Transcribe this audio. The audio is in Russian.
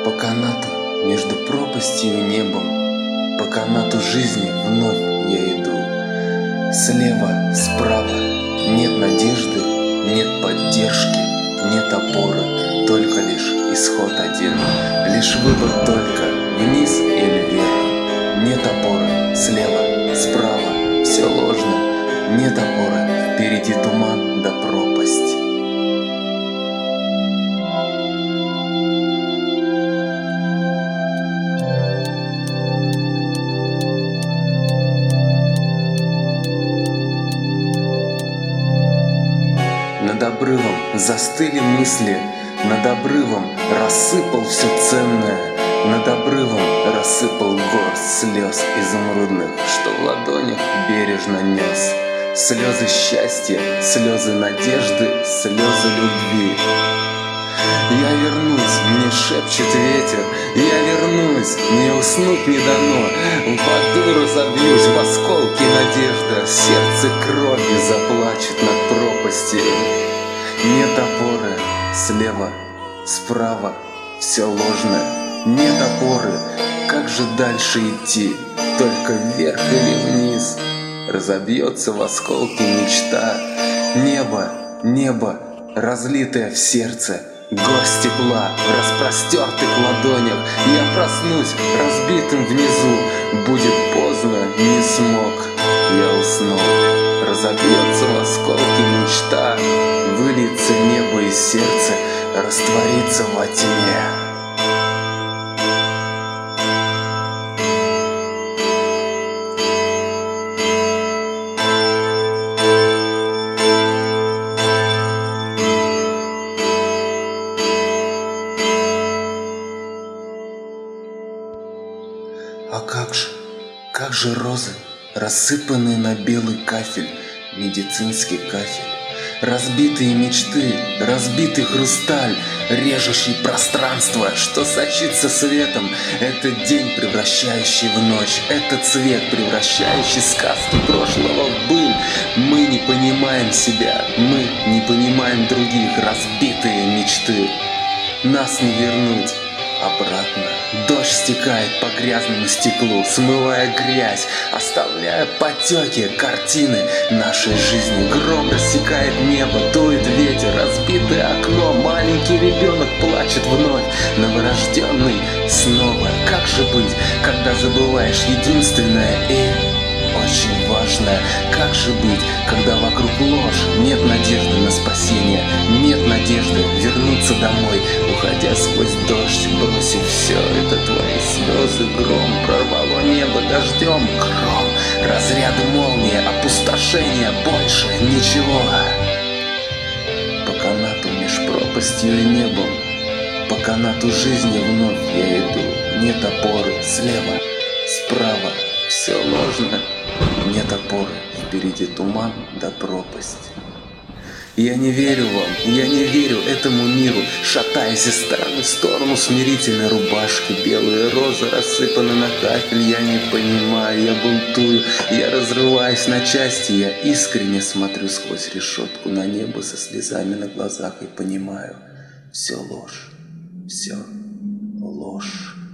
По канату между пропастью и небом, по канату жизни вновь я иду. Слева, справа нет надежды, нет поддержки, нет опоры, только лишь исход один. Лишь выбор только вниз или вверх. Нет опоры, слева, справа, все ложно. Нет опоры, впереди туман да пропасть. Над обрывом застыли мысли, над обрывом рассыпал все ценное, над обрывом рассыпал горсть слез изумрудных, что в ладонях бережно нес. Слезы счастья, слезы надежды, слезы любви. Я вернусь, мне шепчет ветер, я вернусь, мне уснуть не дано. В аду разобьюсь в осколки надежда, сердце кровью заплачет над пропастью. Нет опоры, слева, справа, все ложное. Нет опоры, как же дальше идти, только вверх или вниз. Разобьется в осколки мечта. Небо, небо, разлитое в сердце, горсть тепла в распростертых ладонях. Я проснусь разбитым внизу, будет поздно, не смог, я уснул. Разобьется в осколки мечта, выльется небо из сердца, растворится во тьме. А как же розы, рассыпанные на белый кафель, медицинский кафель, разбитые мечты, разбитый хрусталь, режущий пространство, что сочится светом. Это день, превращающий в ночь, это цвет, превращающий сказки прошлого в быль. Мы не понимаем себя, мы не понимаем других, разбитые мечты. Нас не вернуть обратно. Дождь стекает по грязному стеклу, смывая грязь, оставляя потеки картины нашей жизни. Гром рассекает небо, дует ветер, разбитое окно, маленький ребенок плачет вновь, новорожденный снова. Как же быть, когда забываешь единственное и очень важное? Как же быть, когда вокруг ложь, нет надежды на спасение, нет надежды вернуться домой, уходя сквозь дождь, бросив все, это твои слезы. Гром прорвало небо дождем, гром, разряды молнии, опустошение, больше ничего. По канату меж пропастью и небом, по канату жизни вновь я иду. Нет опоры, слева, справа, все ложно. Нет опоры, впереди туман да пропасть. Я не верю вам, я не верю этому миру, шатаясь из стороны в сторону смирительной рубашки. Белые розы рассыпаны на кафель, я не понимаю, я бунтую, я разрываюсь на части. Я искренне смотрю сквозь решетку на небо со слезами на глазах и понимаю, все ложь, все ложь.